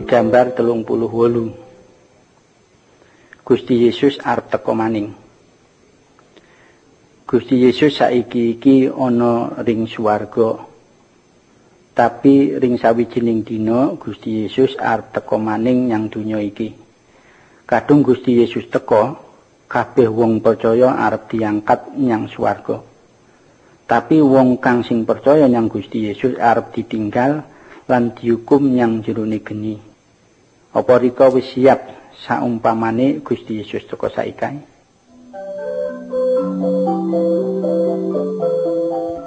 Gambar 38. Gusti Yesus arep teka maning. Gusti Yesus saiki iki ana ring swarga. Tapi ring sawijining dina Gusti Yesus arep teka maning nyang donya iki. Kadung Gusti Yesus teka, kabeh wong percaya arep diangkat nyang swarga. Tapi wong kang sing percaya nyang Gusti Yesus arep ditinggal lan dihukum nyang jerone geni. Apa rika wis siap saumpamane Gusti Yesus teka saiki?